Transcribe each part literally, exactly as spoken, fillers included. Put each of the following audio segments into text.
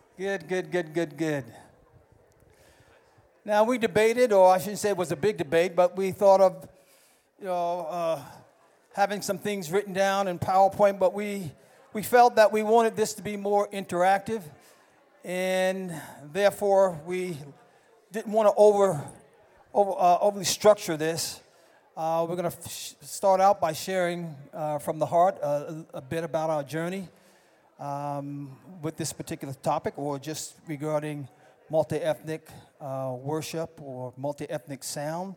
Good, good, good, good, good. Now, we debated, or I shouldn't say it was a big debate, but we thought of, you know, uh, having some things written down in PowerPoint, but we, we felt that we wanted this to be more interactive, and therefore we didn't want to over, over uh, overly structure this. Uh, we're going to f- start out by sharing uh, from the heart uh, a, a bit about our journey um, with this particular topic, or just regarding multi-ethnic uh, worship or multi-ethnic sound.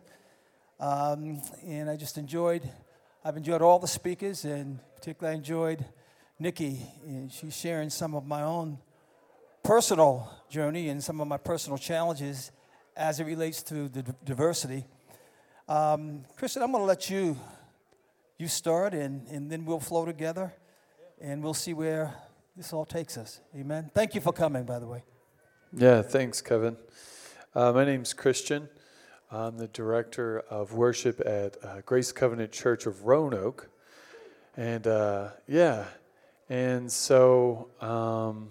Um, and I just enjoyed, I've enjoyed all the speakers, and particularly I enjoyed Nikki. And she's sharing some of my own personal journey and some of my personal challenges as it relates to the d- diversity. Um, Christian, I'm going to let you you start, and, and then we'll flow together, and we'll see where this all takes us. Amen. Thank you for coming, by the way. Yeah, thanks, Kevin. Uh, my name's Christian. I'm the director of worship at uh, Grace Covenant Church of Roanoke. And uh, yeah, and so, um,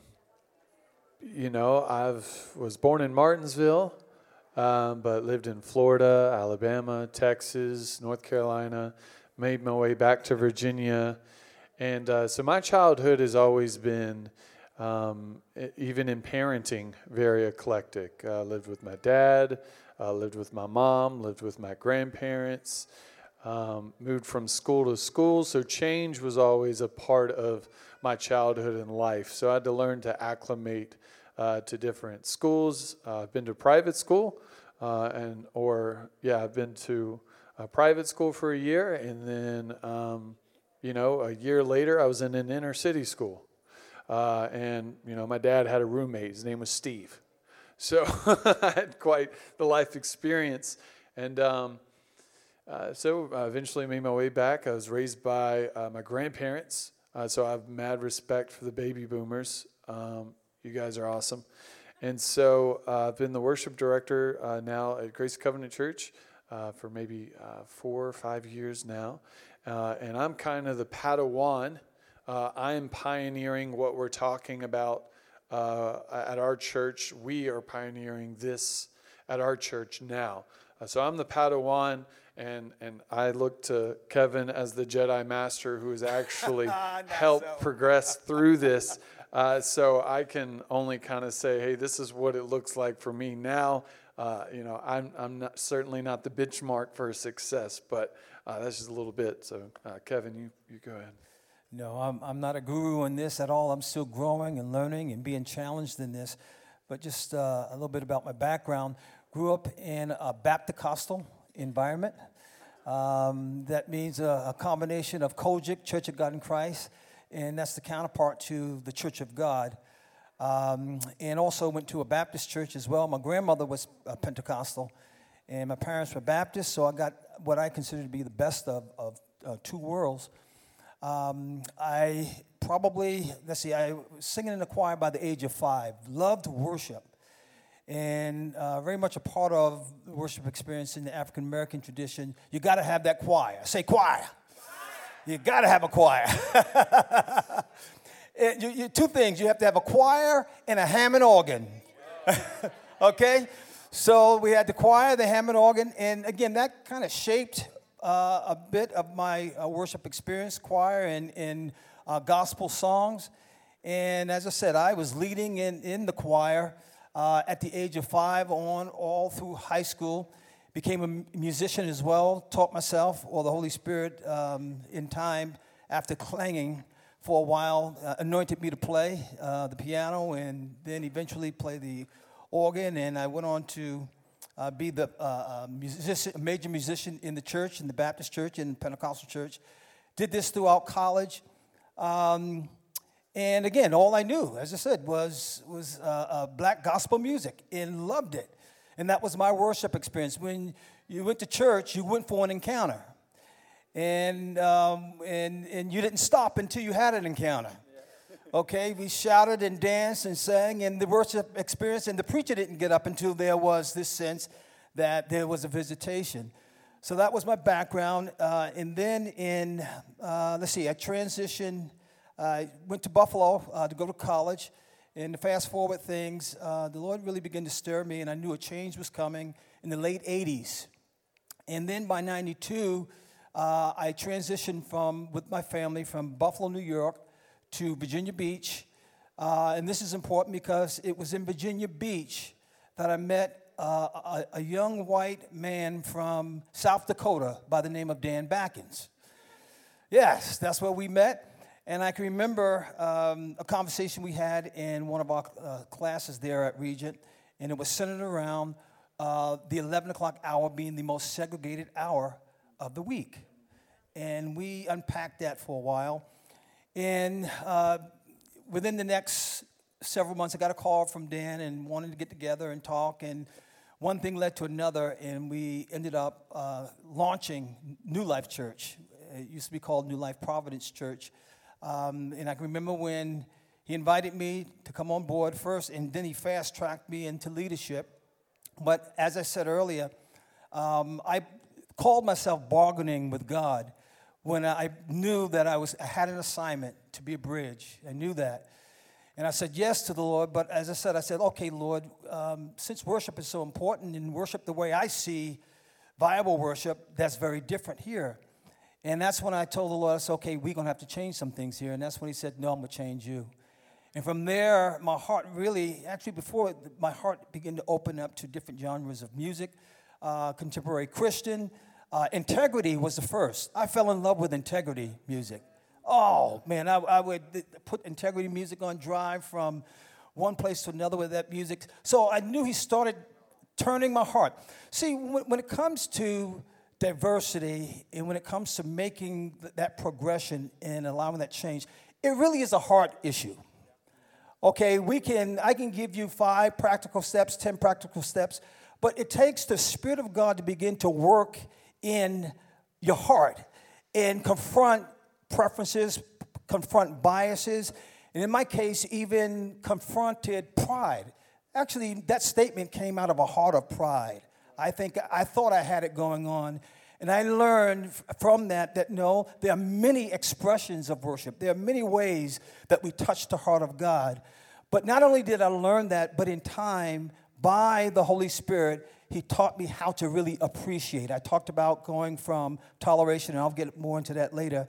you know, I was born in Martinsville, um, but lived in Florida, Alabama, Texas, North Carolina, made my way back to Virginia. And uh, so my childhood has always been, um, even in parenting, very eclectic. I uh, lived with my dad, uh, lived with my mom, lived with my grandparents, um, moved from school to school. So change was always a part of my childhood and life. So I had to learn to acclimate uh, to different schools. Uh, I've been to private school, uh, and or yeah, I've been to a private school for a year, and then um, you know, a year later, I was in an inner city school. Uh, and, you know, my dad had a roommate. His name was Steve. So I had quite the life experience. And um, uh, so I eventually made my way back. I was raised by uh, my grandparents. Uh, so I have mad respect for the baby boomers. Um, you guys are awesome. And so uh, I've been the worship director uh, now at Grace Covenant Church uh, for maybe uh, four or five years now. Uh, and I'm kind of the Padawan. Uh, I am pioneering what we're talking about uh, at our church. We are pioneering this at our church now. Uh, so I'm the Padawan, and, and I look to Kevin as the Jedi Master who has actually helped so. progress through this. Uh, so I can only kind of say, hey, this is what it looks like for me now. Uh, you know, I'm I'm not, certainly not the benchmark for success, but uh, that's just a little bit. So, uh, Kevin, you, you go ahead. No, I'm I'm not a guru in this at all. I'm still growing and learning and being challenged in this. But just uh, a little bit about my background. Grew up in a Baptist environment. Um, that means a, a combination of Kojic, Church of God in Christ, and that's the counterpart to the Church of God. Um, and also went to a Baptist church as well. My grandmother was uh, Pentecostal, and my parents were Baptist, so I got what I consider to be the best of, of uh, two worlds. Um, I probably, let's see, I was singing in the choir by the age of five, loved worship, and uh, very much a part of the worship experience in the African-American tradition. You got to have that choir. Say choir. You got to have a choir. It, you, you, two things. You have to have a choir and a Hammond organ. Okay? So we had the choir, the Hammond organ, and again, that kind of shaped uh, a bit of my uh, worship experience, choir and, and uh, gospel songs. And as I said, I was leading in, in the choir uh, at the age of five on all through high school. Became a musician as well, taught myself, or the Holy Spirit um, in time after clanging for a while, uh, anointed me to play uh, the piano, and then eventually play the organ. And I went on to uh, be the uh, uh, musician, major musician in the church, in the Baptist church, in the Pentecostal church. Did this throughout college. Um, and again, all I knew, as I said, was, was uh, uh, black gospel music, and loved it. And that was my worship experience. When you went to church, you went for an encounter. And, um, and and you didn't stop until you had an encounter. Okay, we shouted and danced and sang, and the worship experience, and the preacher didn't get up until there was this sense that there was a visitation. So that was my background. Uh, and then in, uh, let's see, I transitioned, I uh, went to Buffalo uh, to go to college, And to fast forward things, uh, the Lord really began to stir me, and I knew a change was coming in the late eighties. And then by ninety-two, uh, I transitioned from with my family from Buffalo, New York, to Virginia Beach. Uh, and this is important because it was in Virginia Beach that I met uh, a, a young white man from South Dakota by the name of Dan Backens. Yes, that's where we met. And I can remember um, a conversation we had in one of our uh, classes there at Regent, and it was centered around uh, the eleven o'clock hour being the most segregated hour of the week. And we unpacked that for a while. And uh, within the next several months, I got a call from Dan and wanted to get together and talk. And one thing led to another, and we ended up uh, launching New Life Church. It used to be called New Life Providence Church. Um, and I can remember when he invited me to come on board first, and then he fast-tracked me into leadership. But as I said earlier, um, I called myself bargaining with God when I knew that I was I had an assignment to be a bridge. I knew that. And I said yes to the Lord, but as I said, I said, okay, Lord, um, since worship is so important, and worship the way I see viable worship, that's very different here. And that's when I told the Lord, I said, okay, we're going to have to change some things here. And that's when he said, no, I'm going to change you. And from there, my heart really, actually before, my heart began to open up to different genres of music, uh, contemporary Christian. Uh, integrity was the first. I fell in love with integrity music. Oh, man, I, I would put integrity music on drive from one place to another with that music. So I knew he started turning my heart. See, when, when it comes to diversity, and when it comes to making th- that progression and allowing that change, it really is a heart issue. Okay, we can, I can give you five practical steps, ten practical steps, but it takes the Spirit of God to begin to work in your heart and confront preferences, p- confront biases, and in my case, even confronted pride. Actually, that statement came out of a heart of pride. I think I thought I had it going on. And I learned from that that no, there are many expressions of worship. There are many ways that we touch the heart of God. But not only did I learn that, but in time, by the Holy Spirit, he taught me how to really appreciate. I talked about going from toleration, and I'll get more into that later,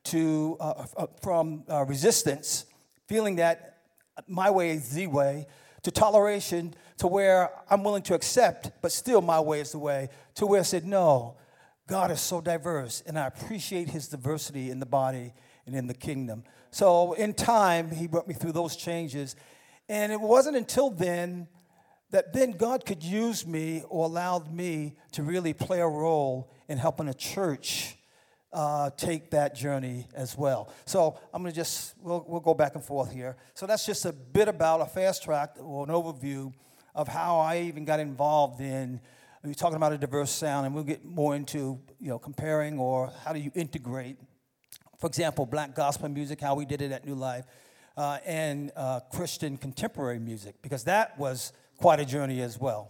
to uh, uh, from uh, resistance, feeling that my way is the way, to toleration, to where I'm willing to accept, but still my way is the way, to where I said, no, God is so diverse, and I appreciate his diversity in the body and in the kingdom. So in time, he brought me through those changes, and it wasn't until then that then God could use me or allowed me to really play a role in helping a church uh, take that journey as well. So I'm going to just, we'll, we'll go back and forth here. So that's just a bit about a fast track or an overview of how I even got involved in, we're talking about a diverse sound, and we'll get more into, you know, comparing or how do you integrate, for example, black gospel music, how we did it at New Life, uh, and uh, Christian contemporary music, because that was quite a journey as well.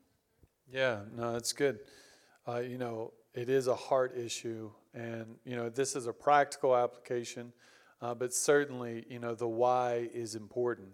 Yeah, no, that's good. Uh, you know, it is a heart issue, and, you know, this is a practical application, uh, but certainly, you know, the why is important.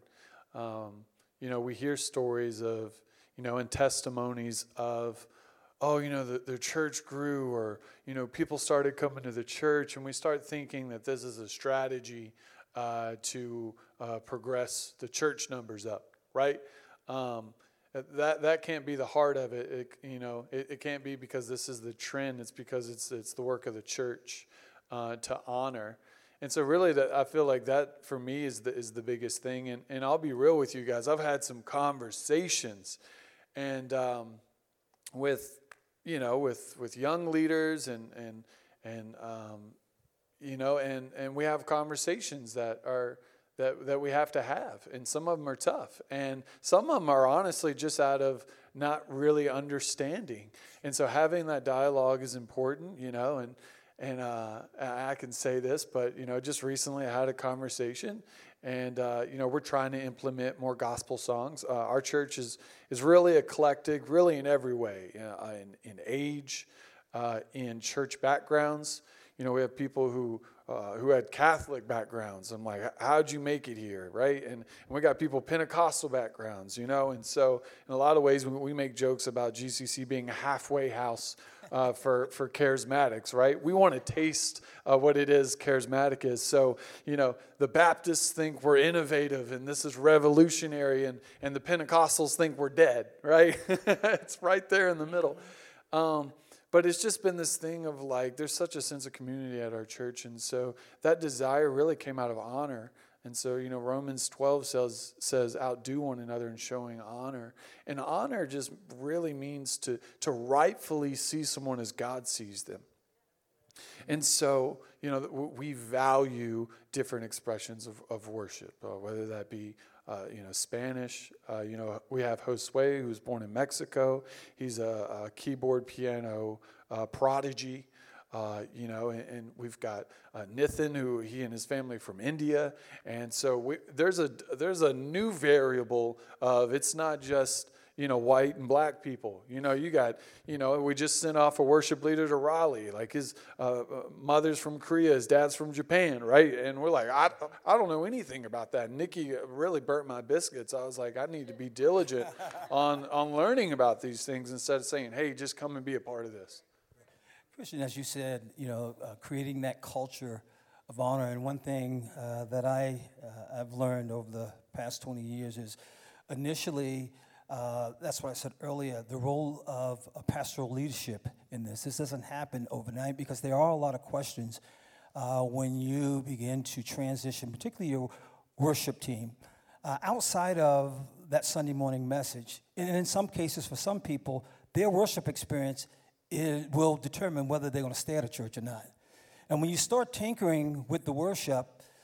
Um, you know, we hear stories of, you know, and testimonies of, oh, you know, the, the church grew, or, you know, people started coming to the church, and we start thinking that this is a strategy uh, to uh, progress the church numbers up, right? Um, that that can't be the heart of it. It you know, it, it can't be because this is the trend. It's because it's it's the work of the church uh, to honor. And so really, that I feel like that for me is the is the biggest thing. And and I'll be real with you guys. I've had some conversations, and um, with you know with with young leaders and and and um, you know and and we have conversations that are. That, that we have to have, and some of them are tough, and some of them are honestly just out of not really understanding, and so having that dialogue is important, you know, and and uh, I can say this, but you know, just recently I had a conversation, and uh, you know, we're trying to implement more gospel songs. Uh, our church is is really eclectic, really in every way, you know, in in age, uh, in church backgrounds. You know, we have people who uh, who had Catholic backgrounds. I'm like, how'd you make it here, right? And, and we got people Pentecostal backgrounds, you know. And so in a lot of ways, we, we make jokes about G C C being a halfway house uh, for for charismatics, right? We want to taste uh, what it is charismatic is. So you know, the Baptists think we're innovative and this is revolutionary, and and the Pentecostals think we're dead, right? It's right there in the middle. Um, But it's just been this thing of like, there's such a sense of community at our church. And so that desire really came out of honor. And so, you know, Romans twelve says, says outdo one another in showing honor. And honor just really means to, to rightfully see someone as God sees them. And so, you know, we value different expressions of, of worship, uh, whether that be Uh, you know, Spanish. Uh, you know, we have Josue, who's born in Mexico. He's a, a keyboard piano uh, prodigy. Uh, you know, and, and we've got uh, Nithin, who he and his family are from India. And so we, there's a there's a new variable of it's not just, you know, white and black people. You know, you got, you know, we just sent off a worship leader to Raleigh. Like his uh, mother's from Korea, his dad's from Japan, right? And we're like, I, I don't know anything about that. And Nikki really burnt my biscuits. I was like, I need to be diligent on, on learning about these things instead of saying, hey, just come and be a part of this. Christian, as you said, you know, uh, creating that culture of honor. And one thing uh, that I, uh, I've learned over the past twenty years is initially, Uh, that's what I said earlier, the role of a pastoral leadership in this. This doesn't happen overnight because there are a lot of questions uh, when you begin to transition, particularly your worship team, uh, outside of that Sunday morning message. And in some cases, for some people, their worship experience is, will determine whether they're going to stay at a church or not. And when you start tinkering with the worship,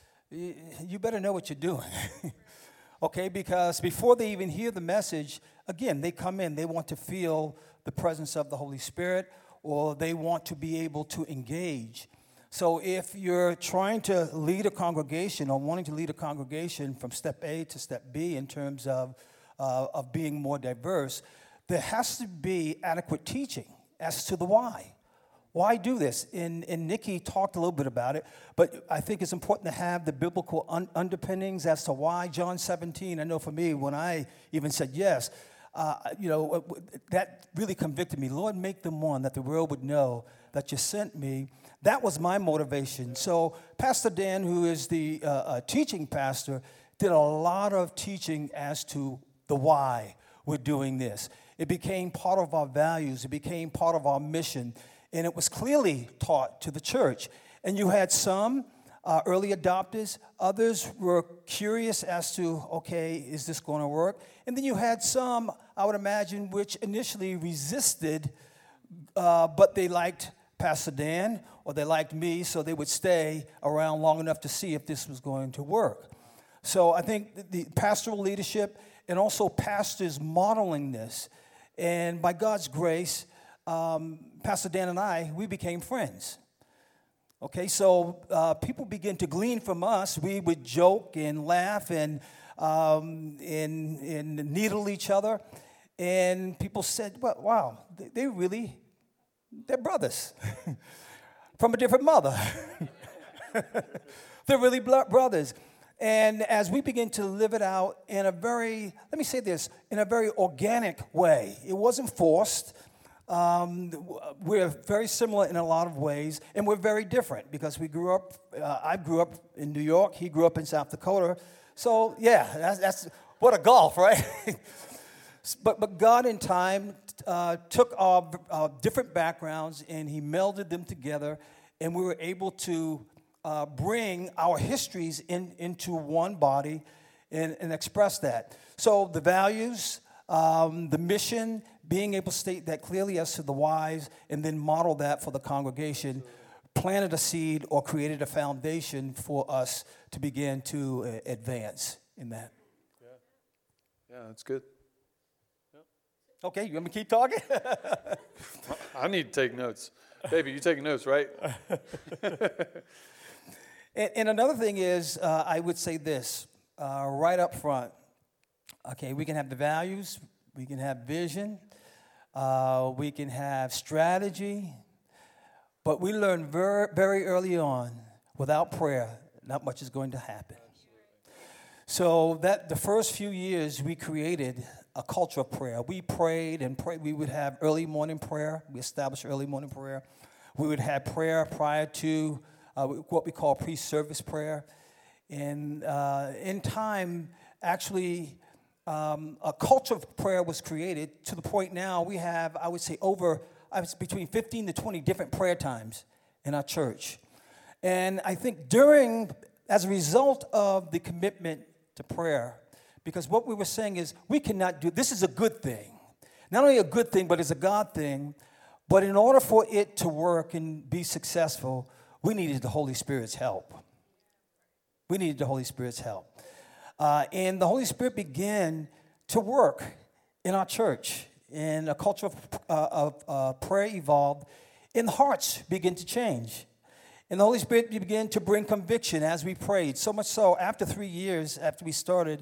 you better know what you're doing. Okay, because before they even hear the message, again, they come in, they want to feel the presence of the Holy Spirit, or they want to be able to engage. So if you're trying to lead a congregation or wanting to lead a congregation from step A to step B in terms of, uh, of being more diverse, there has to be adequate teaching as to the why. Why do this? And, and Nikki talked a little bit about it, but I think it's important to have the biblical un- underpinnings as to why John seventeen. I know for me, when I even said yes, uh, you know, that really convicted me. Lord, make them one, that the world would know that you sent me. That was my motivation. So Pastor Dan, who is the uh, uh, teaching pastor, did a lot of teaching as to the why we're doing this. It became part of our values. It became part of our mission. And it was clearly taught to the church. And you had some uh, early adopters. Others were curious as to, okay, is this going to work? And then you had some, I would imagine, which initially resisted, uh, but they liked Pastor Dan or they liked me, so they would stay around long enough to see if this was going to work. So I think the pastoral leadership and also pastors modeling this. And by God's grace, Um, Pastor Dan and I, we became friends. Okay, so uh, people begin to glean from us. We would joke and laugh and, um, and, and needle each other. And people said, well, wow, they, they really, they're brothers from a different mother. They're really brothers. And as we begin to live it out in a very, let me say this, in a very organic way. It wasn't forced. Um, we're very similar in a lot of ways, and we're very different because we grew up, uh, I grew up in New York, he grew up in South Dakota. So, yeah, that's, that's what a gulf, right? but, but God in time uh, took our, our different backgrounds and he melded them together, and we were able to uh, bring our histories in, into one body and, and express that. So the values, um, the mission, being able to state that clearly as to the whys and then model that for the congregation, planted a seed or created a foundation for us to begin to uh, advance in that. Yeah, yeah, that's good. Yep. Okay, you want me to keep talking? I need to take notes. Baby, you taking notes, right? and, and another thing is, uh, I would say this, uh, right up front. Okay, we can have the values, we can have vision, Uh, we can have strategy, but we learned very, very early on, Without prayer, not much is going to happen. So that the first few years we created a culture of prayer. We prayed and prayed. We would have early morning prayer. We established early morning prayer. We would have prayer prior to uh, what we call pre-service prayer. And uh, in time, actually, um, a culture of prayer was created to the point now we have, I would say, over I was between fifteen to twenty different prayer times in our church. And I think during, as a result of the commitment to prayer, because what we were saying is we cannot do, this is a good thing. Not only a good thing, but it's a God thing. But in order for it to work and be successful, we needed the Holy Spirit's help. We needed the Holy Spirit's help. Uh, and the Holy Spirit began to work in our church. And a culture of, uh, of uh, prayer evolved. And hearts began to change. And the Holy Spirit began to bring conviction as we prayed. So much so, after three years after we started,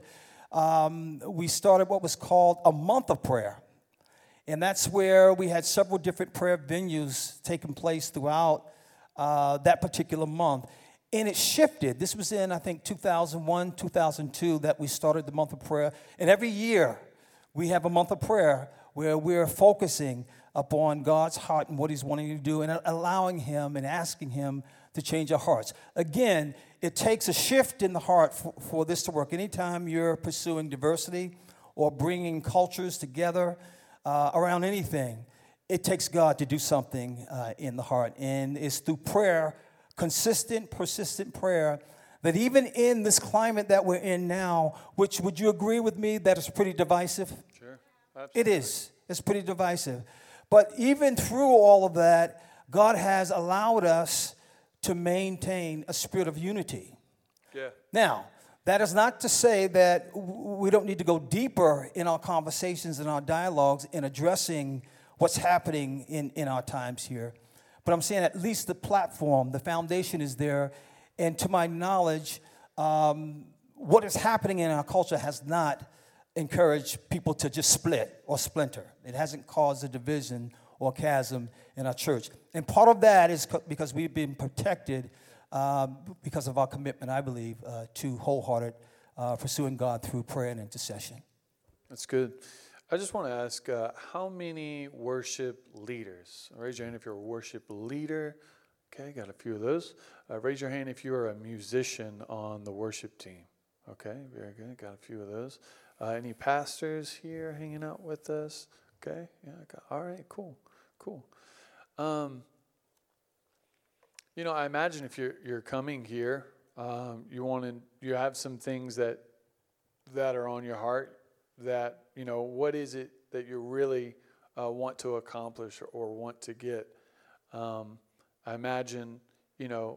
um, we started what was called a month of prayer. And that's where we had several different prayer venues taking place throughout uh, that particular month. And it shifted. This was in, I think, two thousand one, two thousand two that we started the month of prayer. And every year we have a month of prayer where we're focusing upon God's heart and what he's wanting to do and allowing him and asking him to change our hearts. Again, it takes a shift in the heart for, for this to work. Anytime you're pursuing diversity or bringing cultures together uh, around anything, it takes God to do something uh, in the heart. And it's through prayer, consistent, persistent prayer, that even in this climate that we're in now, which would you agree with me that it's pretty divisive? Sure, absolutely. It is. It's pretty divisive. But even through all of that, God has allowed us to maintain a spirit of unity. Yeah. Now, that is not to say that we don't need to go deeper in our conversations and our dialogues in addressing what's happening in, in our times here. But I'm saying at least the platform, the foundation is there. And to my knowledge, um, what is happening in our culture has not encouraged people to just split or splinter. It hasn't caused a division or chasm in our church. And part of that is co- because we've been protected um, because of our commitment, I believe, uh, to wholehearted uh, pursuing God through prayer and intercession. That's good. I just want to ask, uh, how many worship leaders? Raise your hand if you're a worship leader. Okay, got a few of those. Uh, raise your hand if you're a musician on the worship team. Okay, very good. Got a few of those. Uh, any pastors here hanging out with us? Okay, yeah. Got, all right, cool, cool. Um, you know, I imagine if you're you're coming here, um, you want to you have some things that that are on your heart. That you know, what is it that you really uh, want to accomplish or, or want to get? Um, I imagine you know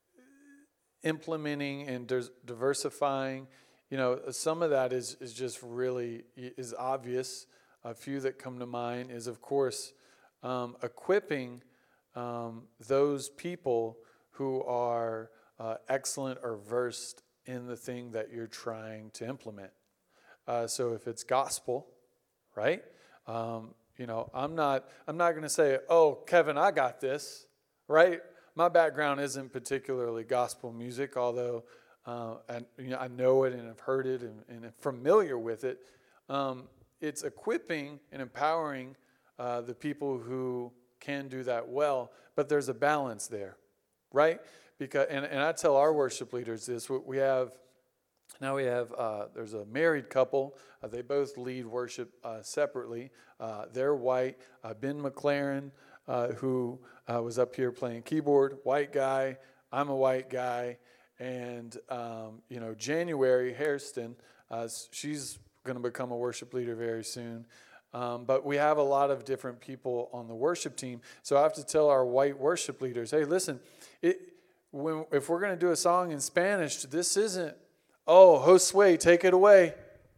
implementing and dis- diversifying. You know, some of that is, is just really is obvious. A few that come to mind is, of course, um, equipping um, those people who are uh, excellent or versed in the thing that you're trying to implement. Uh, so if it's gospel, right? Um, you know, I'm not I'm not going to say, "Oh, Kevin, I got this," right? My background isn't particularly gospel music, although. Uh, and you know, I know it and I've heard it and, and I'm familiar with it. Um, it's equipping and empowering uh, the people who can do that well, but there's a balance there, right? Because and, and I tell our worship leaders this: we have now we have uh, there's a married couple. Uh, they both lead worship uh, separately. Uh, they're white. Uh, Ben McLaren, uh, who uh, was up here playing keyboard, white guy. I'm a white guy. And, um, you know, January Hairston, uh, she's going to become a worship leader very soon. Um, but we have a lot of different people on the worship team. So I have to tell our white worship leaders, hey, listen, it, when, if we're going to do a song in Spanish, this isn't, oh, Josue, take it away.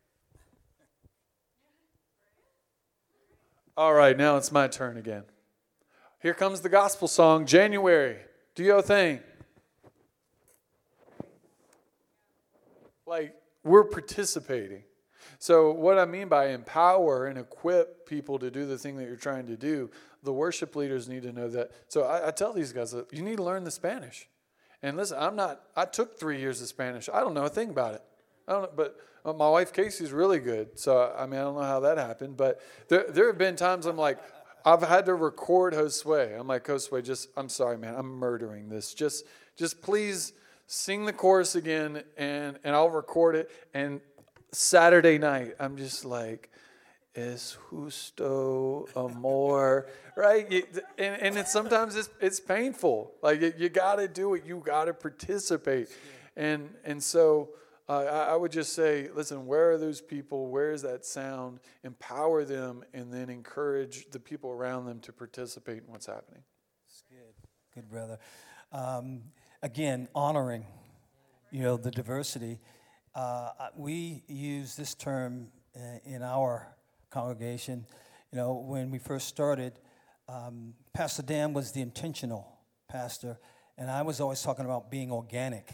All right, now it's my turn again. Here comes the gospel song, January. Do your thing. Like, we're participating. So what I mean by empower and equip people to do the thing that you're trying to do, the worship leaders need to know that. So I, I tell these guys, you need to learn the Spanish. And listen, I'm not, I took three years of Spanish. I don't know a thing about it. I don't know, but uh, my wife Casey's really good. So, I mean, I don't know how that happened. But there there have been times I'm like, I've had to record Josue. I'm like, Josue, just, I'm sorry, man. I'm murdering this. Just, just please sing the chorus again, and, and I'll record it. And Saturday night, I'm just like, es justo amor, right? You, and and it's sometimes it's it's painful. Like you, you got to do it. You got to participate. And and so uh, I, I would just say, listen, where are those people? Where is that sound? Empower them, and then encourage the people around them to participate in what's happening. That's good, good brother. Um, again, honoring, you know, the diversity. Uh, we use this term uh, in our congregation. You know, when we first started, um, Pastor Dan was the intentional pastor, and I was always talking about being organic.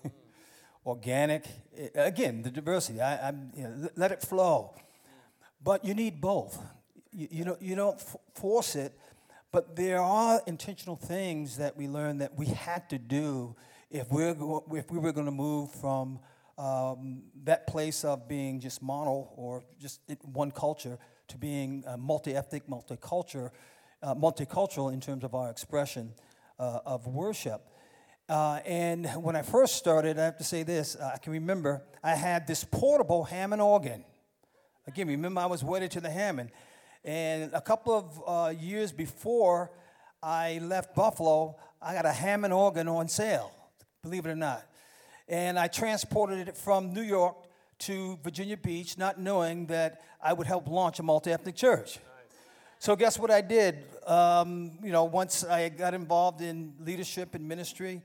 Organic, again, the diversity. I, I'm, you know, let it flow, but you need both. You, you don't, you don't f- force it, but there are intentional things that we learned that we had to do if we're go- if we were going to move from Um, that place of being just mono or just one culture to being uh, multi-ethnic, multicultural, uh, multicultural in terms of our expression uh, of worship. Uh, and when I first started, I have to say this, uh, I can remember I had this portable Hammond organ. Again, remember I was wedded to the Hammond. And a couple of uh, years before I left Buffalo, I got a Hammond organ on sale, believe it or not. And I transported it from New York to Virginia Beach, not knowing that I would help launch a multi-ethnic church. Nice. So guess what I did? Um, you know, once I got involved in leadership and ministry,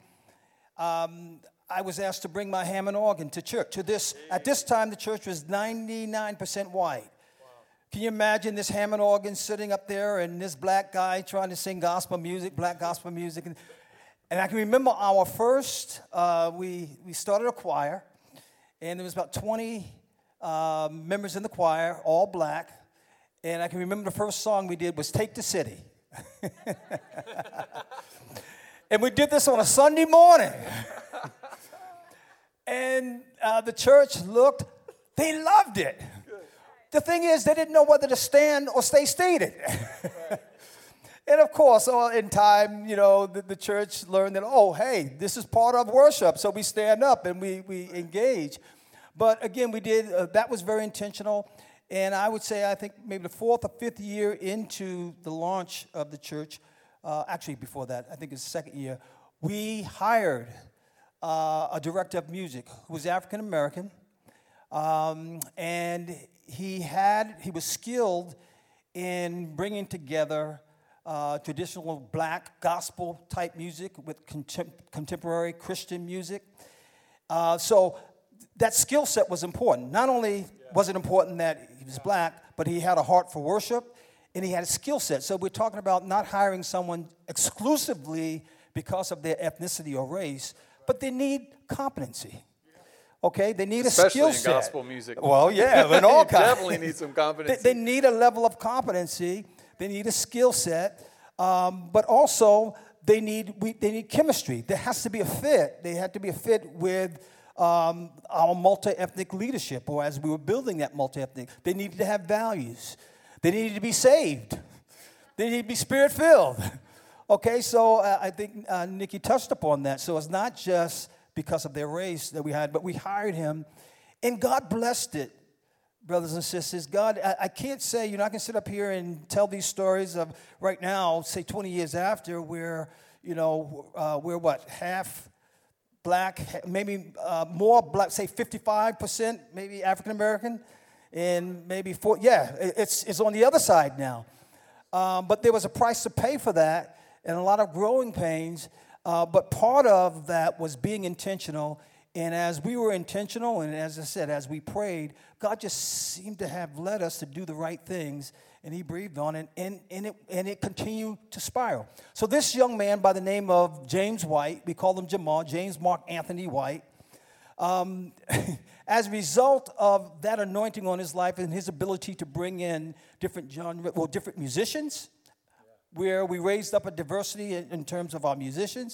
um, I was asked to bring my Hammond organ to church. To this, at this time, the church was ninety-nine percent white. Wow. Can you imagine this Hammond organ sitting up there and this black guy trying to sing gospel music, black gospel music? And, And I can remember our first, uh, we, we started a choir, and there was about twenty uh, members in the choir, all black. And I can remember the first song we did was Take the City. And we did this on a Sunday morning. And uh, the church looked, they loved it. Good. The thing is, they didn't know whether to stand or stay seated. Right. And of course, in time, you know, the, the church learned that, oh, hey, this is part of worship. So we stand up and we, we engage. But again, we did, uh, that was very intentional. And I would say, I think maybe the fourth or fifth year into the launch of the church, uh, actually before that, I think it's the second year, we hired uh, a director of music who was African American. Um, and he had, he was skilled in bringing together Uh, traditional black gospel type music with contem- contemporary Christian music. Uh, so that skill set was important. Not only yeah. was it important that he was black, but he had a heart for worship, and he had a skill set. So we're talking about not hiring someone exclusively because of their ethnicity or race, but they need competency. Okay, they need Especially a skill set. Especially in gospel music. Well, yeah, in all kinds. Definitely need some competency. They, they need a level of competency. They need a skill set, um, but also they need we, they need chemistry. There has to be a fit. They have to be a fit with um, our multi-ethnic leadership, or as we were building that multi-ethnic. They needed to have values. They needed to be saved. They need to be spirit-filled. Okay, so uh, I think uh, Nikki touched upon that. So it's not just because of their race that we had, but we hired him, and God blessed it. Brothers and sisters, God, I, I can't say, you know, I can sit up here and tell these stories of right now, say twenty years after, where, you know, uh, we're what, half black, maybe uh, more black, say fifty-five percent, maybe African American, and maybe four, yeah, it's, it's on the other side now. Um, but there was a price to pay for that, and a lot of growing pains, uh, but part of that was being intentional. And as we were intentional, and as I said, as we prayed, God just seemed to have led us to do the right things, and he breathed on it, and, and, it, and it continued to spiral. So this young man by the name of James White, we call him Jamal, James Mark Anthony White, um, as a result of that anointing on his life and his ability to bring in different genre, well, different musicians, where we raised up a diversity in, in terms of our musicians,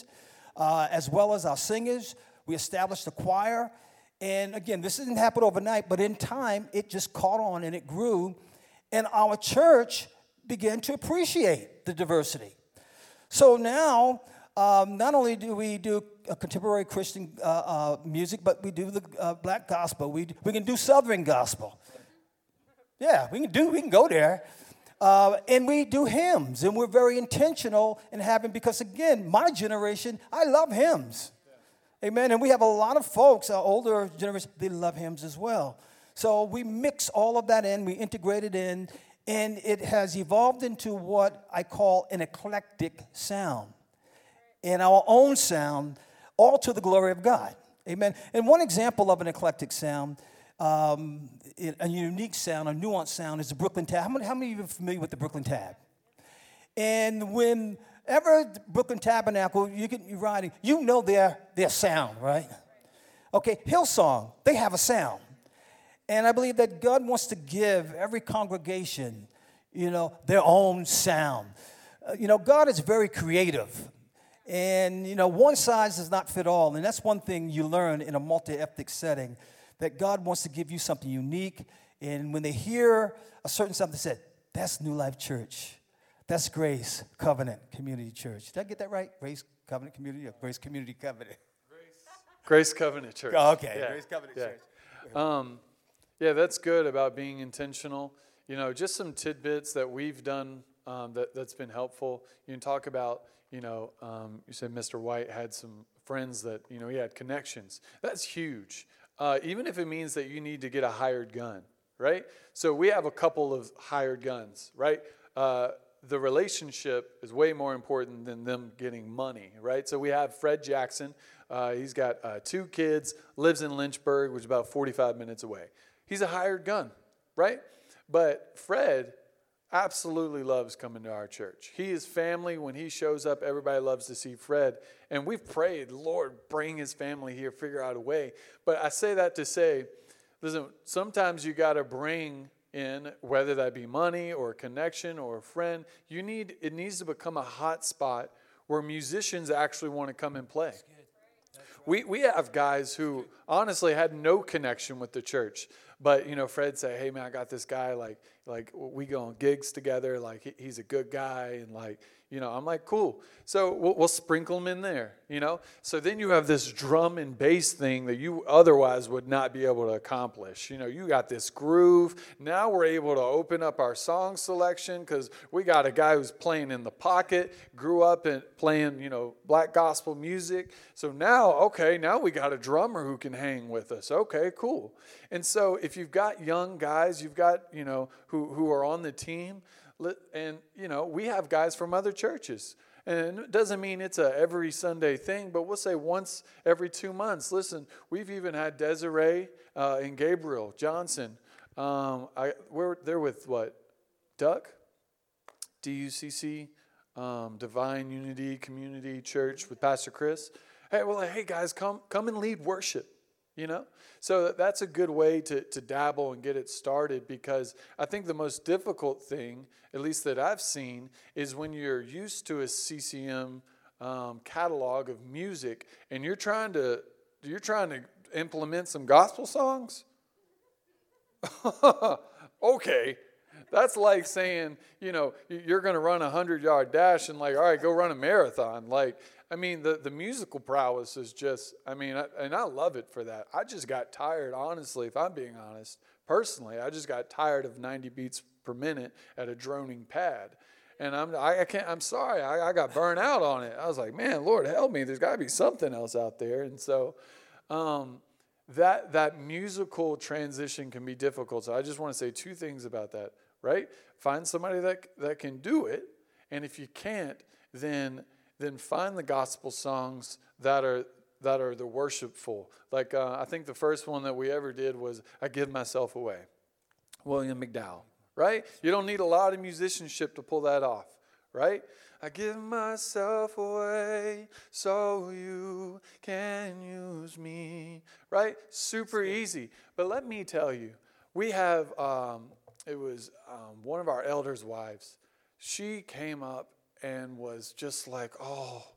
uh, as well as our singers. We established a choir. And again, this didn't happen overnight, but in time, it just caught on and it grew. And our church began to appreciate the diversity. So now, um, not only do we do a contemporary Christian uh, uh, music, but we do the uh, black gospel. We, we can do Southern gospel. Yeah, we can do, we can go there. Uh, and we do hymns, and we're very intentional in having, because again, my generation, I love hymns. Amen. And we have a lot of folks, our older generation, they love hymns as well. So we mix all of that in, we integrate it in, and it has evolved into what I call an eclectic sound. And our own sound, all to the glory of God. Amen. And one example of an eclectic sound, um, a unique sound, a nuanced sound, is the Brooklyn Tab. How many, how many of you are familiar with the Brooklyn Tab? And when Ever the Brooklyn Tabernacle, you get you riding, you know their their sound, right? Okay, Hillsong, they have a sound. And I believe that God wants to give every congregation, you know, their own sound. Uh, you know, God is very creative. And, you know, one size does not fit all. And that's one thing you learn in a multi-ethnic setting, that God wants to give you something unique. And when they hear a certain something, they say, that's New Life Church. That's Grace Covenant Community Church. Did I get that right? Grace Covenant Community or Grace Community Covenant? Grace, Grace Covenant Church. Oh, okay, yeah. Grace Covenant yeah. Church. Um, yeah, that's good about being intentional. You know, just some tidbits that we've done um, that, that's been helpful. You can talk about, you know, um, you said Mister White had some friends that, you know, he had connections. That's huge. Uh, even if it means that you need to get a hired gun, right? So we have a couple of hired guns, right? Uh, the relationship is way more important than them getting money, right? So we have Fred Jackson. Uh, he's got uh, two kids, lives in Lynchburg, which is about forty-five minutes away. He's a hired gun, right? But Fred absolutely loves coming to our church. He is family. When he shows up, everybody loves to see Fred. And we've prayed, Lord, bring his family here, figure out a way. But I say that to say, listen, sometimes you got to bring in, whether that be money or a connection or a friend, you need it needs to become a hot spot where musicians actually want to come and play. We we have guys who honestly had no connection with the church, but you know, Fred say, "Hey man, I got this guy. Like like we go on gigs together. Like he, he's a good guy, and like." You know, I'm like, cool. So we'll, we'll sprinkle them in there, you know. So then you have this drum and bass thing that you otherwise would not be able to accomplish. You know, you got this groove. Now we're able to open up our song selection because we got a guy who's playing in the pocket, grew up and playing, you know, black gospel music. So now, okay, now we got a drummer who can hang with us. Okay, cool. And so if you've got young guys, you've got, you know, who, who are on the team, and, you know, we have guys from other churches. And it doesn't mean it's a every Sunday thing, but we'll say once every two months. Listen, we've even had Desiree uh, and Gabriel Johnson. Um, I, we're, they're with what? Duck? D U C C, um, Divine Unity Community Church with Pastor Chris. Hey, well, hey, guys, come come and lead worship. You know, so that's a good way to, to dabble and get it started, because I think the most difficult thing, at least that I've seen, is when you're used to a C C M um, catalog of music and you're trying to you're trying to implement some gospel songs. Okay. That's like saying, you know, you're going to run a hundred-yard dash and like, all right, go run a marathon. Like, I mean, the, the musical prowess is just, I mean, I, and I love it for that. I just got tired, honestly, if I'm being honest. Personally, I just got tired of ninety beats per minute at a droning pad. And I'm I, I can't, I'm sorry, I, I got burnt out on it. I was like, man, Lord, help me. There's got to be something else out there. And so um, that that musical transition can be difficult. So I just want to say two things about that. Right? Find somebody that that can do it, and if you can't, then then find the gospel songs that are that are the worshipful. Like uh, I think the first one that we ever did was "I Give Myself Away," William McDowell. Right? You don't need a lot of musicianship to pull that off. Right? I give myself away so you can use me. Right? Super easy. But let me tell you, we have. Um, It was um, one of our elders' wives. She came up and was just like, oh,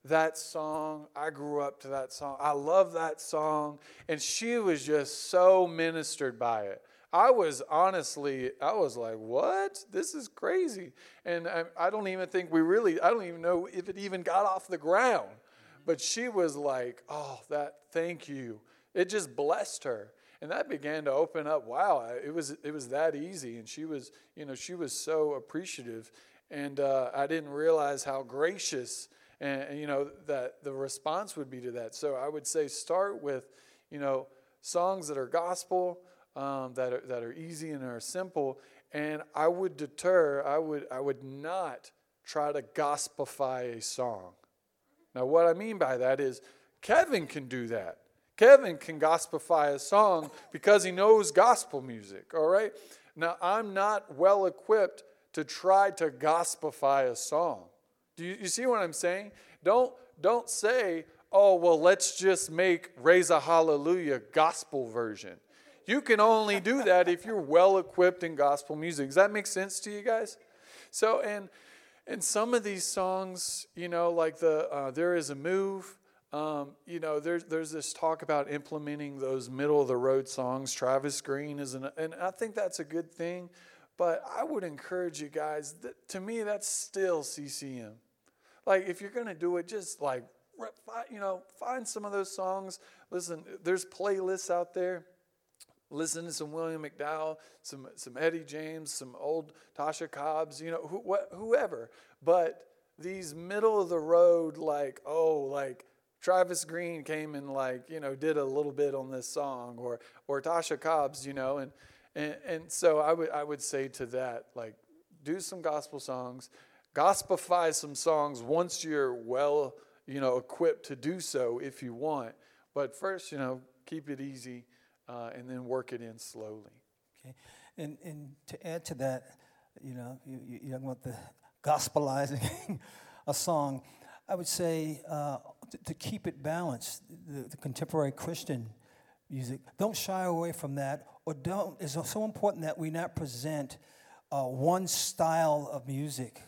that song. I grew up to that song. I love that song. And she was just so ministered by it. I was honestly, I was like, what? This is crazy. And I, I don't even think we really, I don't even know if it even got off the ground. But she was like, oh, that, thank you. It just blessed her. And that began to open up. Wow, it was it was that easy. And she was, you know, she was so appreciative. And uh, I didn't realize how gracious and, and, you know, that the response would be to that. So I would say start with, you know, songs that are gospel, um, that are that are easy and are simple. And I would deter, I would I would not try to gospelify a song. Now, what I mean by that is Kevin can do that. Kevin can gospelify a song because he knows gospel music, all right? Now, I'm not well equipped to try to gospelify a song. Do you, you see what I'm saying? Don't, don't say, oh, well, let's just make Raise a Hallelujah gospel version. You can only do that if you're well equipped in gospel music. Does that make sense to you guys? So, and, and some of these songs, you know, like the uh, There Is a Move, Um, you know, there's there's this talk about implementing those middle of the road songs. Travis Green is an, and I think that's a good thing. But I would encourage you guys. That, to me, that's still C C M. Like, if you're gonna do it, just like, you know, find some of those songs. Listen, there's playlists out there. Listen to some William McDowell, some some Eddie James, some old Tasha Cobbs. You know, who, what, whoever. But these middle of the road, like, oh, like. Travis Green came and like, you know, did a little bit on this song, or or Tasha Cobbs, you know, and and, and so I would I would say to that, like, do some gospel songs, gospelify some songs once you're well, you know, equipped to do so if you want. But first, you know, keep it easy uh, and then work it in slowly. Okay, and and to add to that, you know, you you, you want the gospelizing a song. I would say uh, to, to keep it balanced, the, the contemporary Christian music, don't shy away from that, or don't. It's so important that we not present uh, one style of music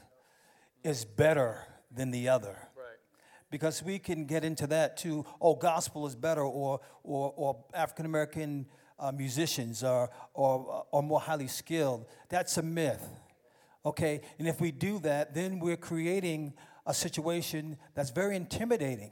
is better than the other. Right. Because we can get into that too. Oh, gospel is better, or or, or African American uh, musicians are or are more highly skilled. That's a myth. Okay, and if we do that, then we're creating a situation that's very intimidating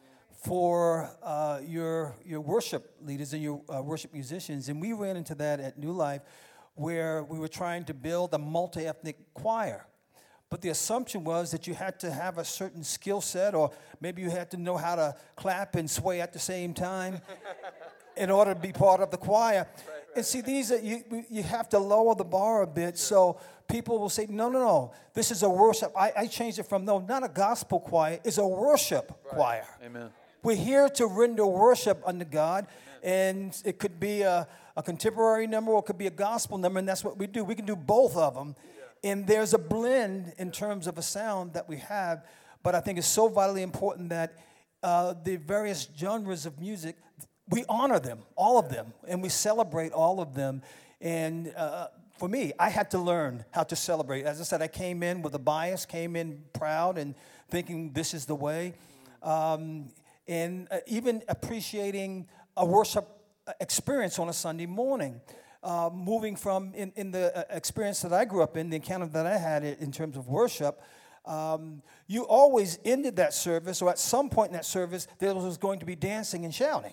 for uh, your your worship leaders and your uh, worship musicians. And we ran into that at New Life, where we were trying to build a multi-ethnic choir. But the assumption was that you had to have a certain skill set, or maybe you had to know how to clap and sway at the same time in order to be part of the choir. Right, right. And see, these are, you you have to lower the bar a bit, so people will say, no, no, no, this is a worship. I, I changed it from, no, not a gospel choir, it's a worship right. choir. Amen. We're here to render worship unto God, Amen. And it could be a, a contemporary number or it could be a gospel number, and that's what we do. We can do both of them, yeah. And there's a blend in terms of a sound that we have, but I think it's so vitally important that uh, the various genres of music, we honor them, all of them, and we celebrate all of them. And uh, for me, I had to learn how to celebrate. As I said, I came in with a bias, came in proud and thinking this is the way. Um, and uh, even appreciating a worship experience on a Sunday morning. Uh, moving from in, in the uh, experience that I grew up in, the encounter that I had in terms of worship, um, you always ended that service, or at some point in that service, there was going to be dancing and shouting.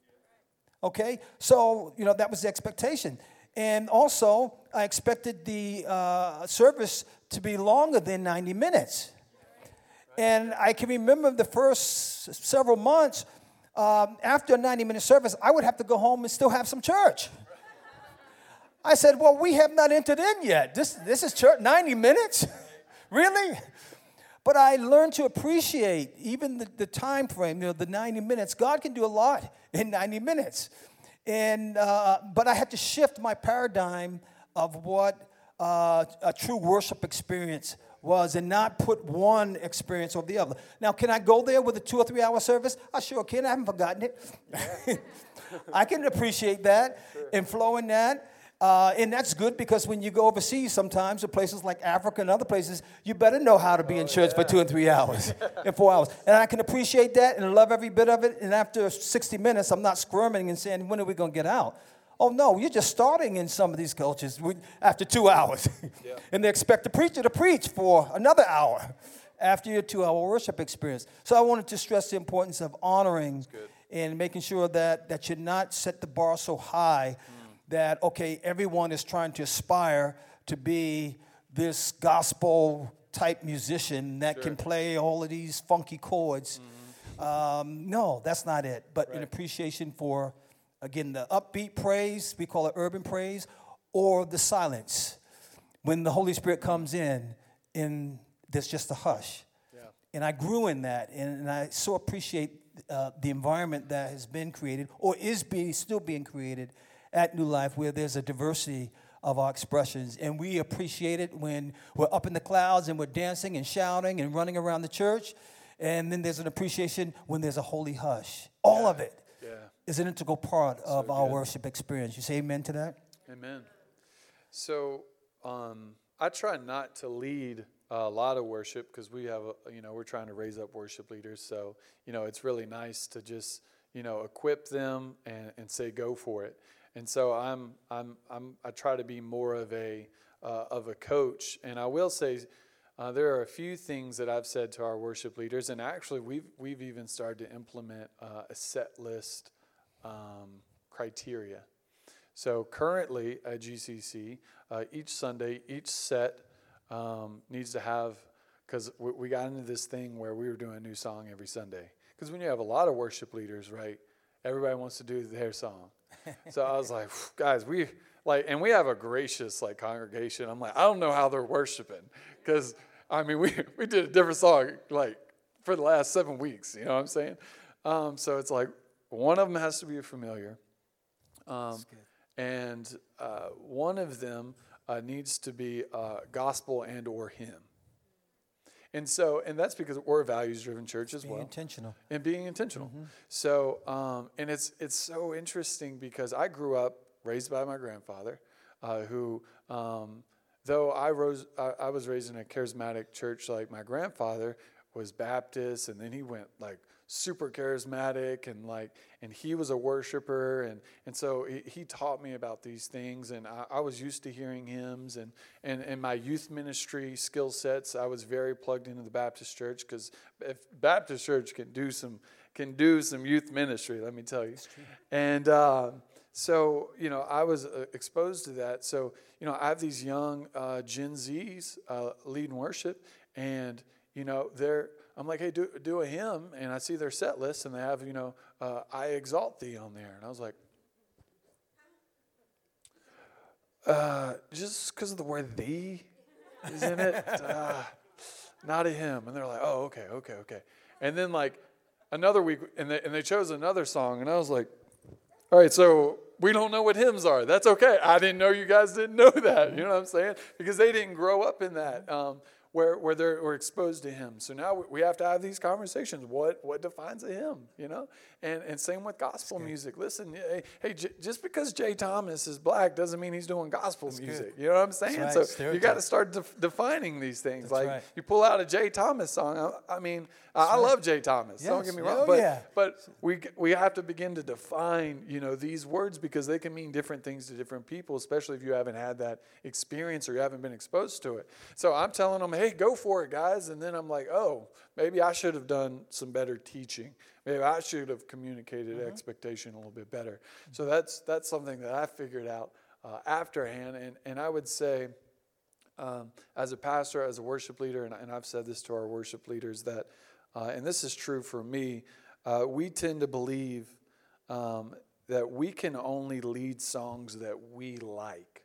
Okay? So, you know, that was the expectation. And also, I expected the uh, service to be longer than ninety minutes. And I can remember the first several months, um, after a ninety-minute service, I would have to go home and still have some church. I said, well, we have not entered in yet. This, this is church, ninety minutes? Really? But I learned to appreciate even the, the time frame, you know, the ninety minutes. God can do a lot in ninety minutes. And uh, but I had to shift my paradigm of what uh, a true worship experience was, and not put one experience over the other. Now, can I go there with a two or three hour service? I sure can. I haven't forgotten it. I can appreciate that sure. and flow in that. Uh, and that's good because when you go overseas sometimes to places like Africa and other places, you better know how to be in church for two and three hours and four hours. And I can appreciate that and love every bit of it. And after sixty minutes, I'm not squirming and saying, when are we going to get out? Oh, no, you're just starting in some of these cultures after two hours. Yeah. And they expect the preacher to preach for another hour after your two-hour worship experience. So I wanted to stress the importance of honoring and making sure that, that you not set the bar so high mm. that, okay, everyone is trying to aspire to be this gospel-type musician that sure. can play all of these funky chords. Mm-hmm. Um, no, that's not it. But right. an appreciation for, again, the upbeat praise, we call it urban praise, or the silence. When the Holy Spirit comes in, in there's just a hush. Yeah. And I grew in that, and, and I so appreciate uh, the environment that has been created, or is being still being created at New Life, where there's a diversity of our expressions. And we appreciate it when we're up in the clouds and we're dancing and shouting and running around the church. And then there's an appreciation when there's a holy hush. All yeah. of it yeah. is an integral part so of our good. worship experience. You say amen to that? Amen. So um, I try not to lead a lot of worship because we have, a, you know, we're trying to raise up worship leaders. So, you know, it's really nice to just, you know, equip them and, and say, go for it. And so I'm, I'm, I'm, I try to be more of a, uh, of a coach. And I will say, uh, there are a few things that I've said to our worship leaders, and actually we've, we've even started to implement uh, a set list um, criteria. So currently at G C C, uh, each Sunday, each set um, needs to have, because we, we got into this thing where we were doing a new song every Sunday. Because when you have a lot of worship leaders, right, everybody wants to do their song. So I was like, guys, we like, and we have a gracious like congregation. I'm like, I don't know how they're worshiping, because I mean, we we did a different song like for the last seven weeks. You know what I'm saying? Um, so it's like one of them has to be familiar, um, and uh, one of them uh, needs to be uh, gospel and or hymn. And so, and that's because we're a values-driven church as being well. Being intentional. And being intentional. Mm-hmm. So, um, and it's it's so interesting because I grew up raised by my grandfather, uh, who, um, though I rose, I, I was raised in a charismatic church. Like my grandfather was Baptist, and then he went like super charismatic, and like, and he was a worshiper, and and so he, he taught me about these things, and I, I was used to hearing hymns, and and and my youth ministry skill sets, I was very plugged into the Baptist church, because if Baptist church can do some can do some youth ministry, let me tell you, and uh, so you know I was uh, exposed to that. So you know I have these young uh, Gen Zs uh, leading worship, and you know they're. I'm like, hey, do do a hymn, and I see their set list, and they have, you know, uh, I Exalt Thee on there. And I was like, uh, just because of the word thee is in it, uh, not a hymn. And they're like, oh, okay, okay, okay. And then, like, another week, and they, and they chose another song, and I was like, all right, so we don't know what hymns are. That's okay. I didn't know you guys didn't know that. You know what I'm saying? Because they didn't grow up in that. Um, Where where they're we're exposed to him. So now we have to have these conversations. What what defines a hymn, you know? And and same with gospel music. Listen, hey, hey j- just because Jay Thomas is black doesn't mean he's doing gospel That's music. Good. You know what I'm saying? Right. So Stereotype. You got to start def- defining these things. That's like right. You pull out a Jay Thomas song. I, I mean, I, I love Jay Thomas. Yes. Don't get me wrong. Oh, but yeah. but we we have to begin to define, you know, these words, because they can mean different things to different people, especially if you haven't had that experience or you haven't been exposed to it. So I'm telling them, hey, go for it, guys. And then I'm like, oh, maybe I should have done some better teaching. Maybe I should have communicated mm-hmm. expectation a little bit better. So that's that's something that I figured out uh, afterhand. And, and I would say, um, as a pastor, as a worship leader, and, and I've said this to our worship leaders, that, uh, and this is true for me, uh, we tend to believe um, that we can only lead songs that we like.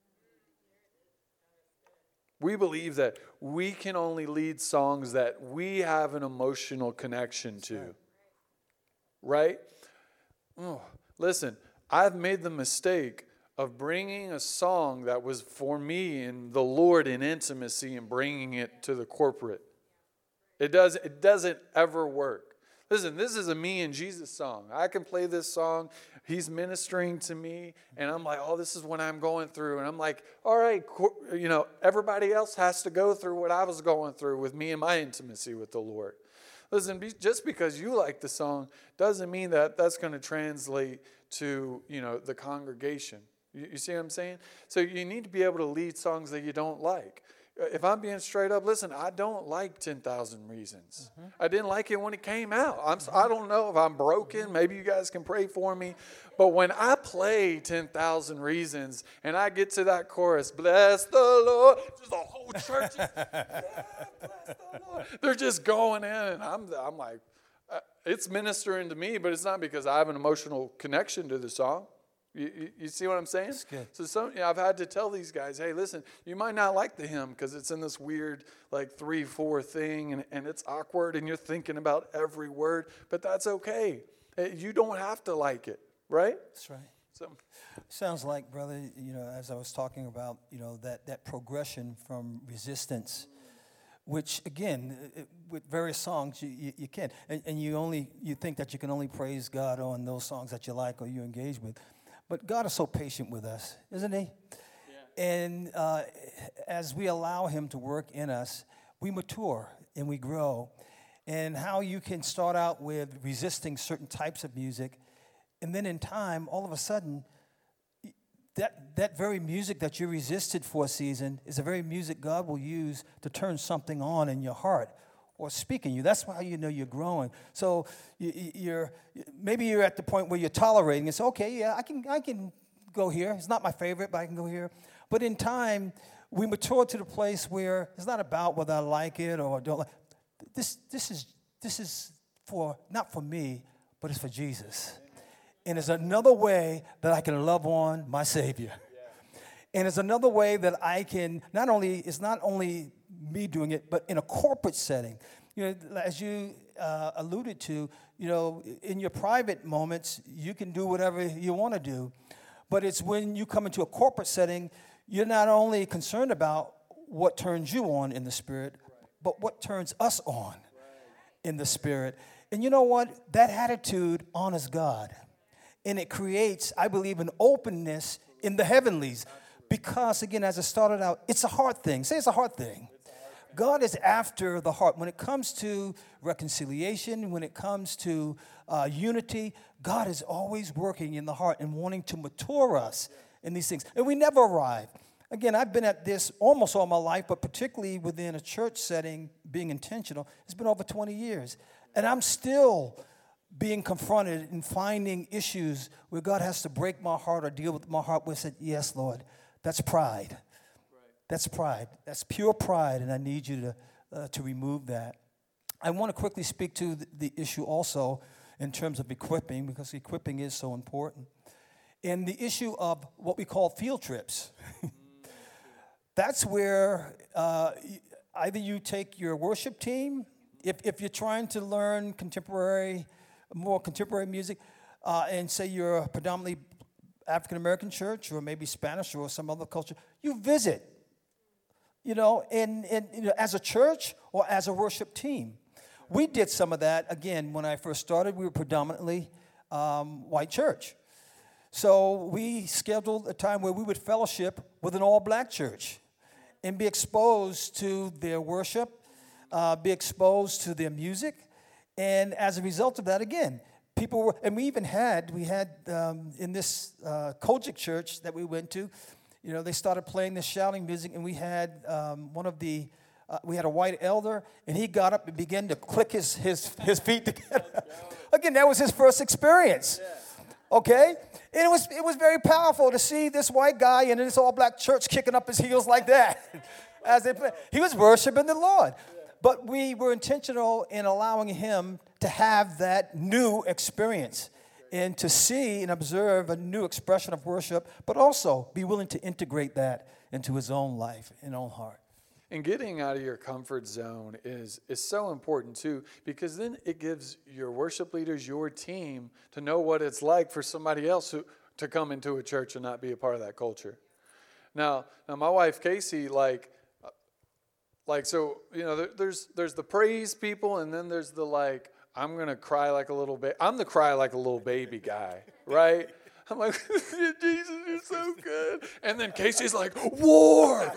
We believe that we can only lead songs that we have an emotional connection to. Right? Oh, listen, I've made the mistake of bringing a song that was for me and the Lord in intimacy and bringing it to the corporate. It does, it doesn't ever work. Listen, this is a me and Jesus song. I can play this song. He's ministering to me, and I'm like, oh, this is what I'm going through. And I'm like, all right, you know, everybody else has to go through what I was going through with me and my intimacy with the Lord. Listen, just because you like the song doesn't mean that that's going to translate to, you know, the congregation. You, you see what I'm saying? So you need to be able to lead songs that you don't like. If I'm being straight up, listen, I don't like ten thousand Reasons. Mm-hmm. I didn't like it when it came out. I'm, I don't know if I'm broken. Maybe you guys can pray for me. But when I play ten thousand Reasons and I get to that chorus, bless the Lord, just the whole church is, yeah, bless the Lord. They're just going in, and I'm, I'm like, uh, it's ministering to me, but it's not because I have an emotional connection to the song. You, you, you see what I'm saying? That's good. So some, you know, I've had to tell these guys, hey, listen, you might not like the hymn because it's in this weird like three, four thing, and, and it's awkward, and you're thinking about every word, but that's okay. You don't have to like it, right? That's right. So, sounds like, brother, you know, as I was talking about, you know, that, that progression from resistance, which, again, it, with various songs, you, you, you can. And, and you only, you think that you can only praise God on those songs that you like or you engage with. But God is so patient with us, isn't he? Yeah. And uh, as we allow him to work in us, we mature and we grow. And how you can start out with resisting certain types of music, and then in time, all of a sudden, that, that very music that you resisted for a season is the very music God will use to turn something on in your heart or speak in you. That's how you know you're growing. So you, you're maybe you're at the point where you're tolerating. It's okay, yeah, I can I can go here. It's not my favorite, but I can go here. But in time, we mature to the place where it's not about whether I like it or don't like. This this is this is for not for me, but it's for Jesus. And it's another way that I can love on my Savior. And it's another way that I can not only it's not only me doing it, but in a corporate setting. You know, as you uh, alluded to, you know, in your private moments, you can do whatever you want to do. But it's when you come into a corporate setting, you're not only concerned about what turns you on in the Spirit, but what turns us on in the Spirit. And you know what? That attitude honors God. And it creates, I believe, an openness in the heavenlies. Because, again, as I started out, it's a heart thing. Say it's a heart thing. God is after the heart. When it comes to reconciliation, when it comes to uh, unity, God is always working in the heart and wanting to mature us in these things. And we never arrive. Again, I've been at this almost all my life, but particularly within a church setting, being intentional, it's been over twenty years. And I'm still being confronted and finding issues where God has to break my heart or deal with my heart where I said, yes, Lord, that's pride. That's pride. That's pure pride, and I need you to uh, to remove that. I want to quickly speak to the, the issue also in terms of equipping, because equipping is so important. And the issue of what we call field trips. That's where uh, either you take your worship team, if, if you're trying to learn contemporary, more contemporary music, uh, and say you're a predominantly African-American church or maybe Spanish or some other culture, you visit. You know, and, and you know, as a church or as a worship team. We did some of that. Again, when I first started, we were predominantly um, white church. So we scheduled a time where we would fellowship with an all-black church and be exposed to their worship, uh, be exposed to their music. And as a result of that, again, people were, and we even had, we had um, in this uh, Kojic church that we went to, you know, they started playing this shouting music, and we had um, one of the, uh, we had a white elder, and he got up and began to click his his, his feet together. Again, that was his first experience. Okay? And it was it was very powerful to see this white guy in this all-black church kicking up his heels like that. As they play. He was worshiping the Lord. But we were intentional in allowing him to have that new experience and to see and observe a new expression of worship, but also be willing to integrate that into his own life and own heart. And getting out of your comfort zone is, is so important too, because then it gives your worship leaders, your team, to know what it's like for somebody else who, to come into a church and not be a part of that culture. Now, now my wife Casey, like, like so, you know, there, there's there's the praise people, and then there's the like, I'm going to cry like a little baby. I'm the cry like a little baby guy, right? I'm like, Jesus, you're so good. And then Casey's like, war,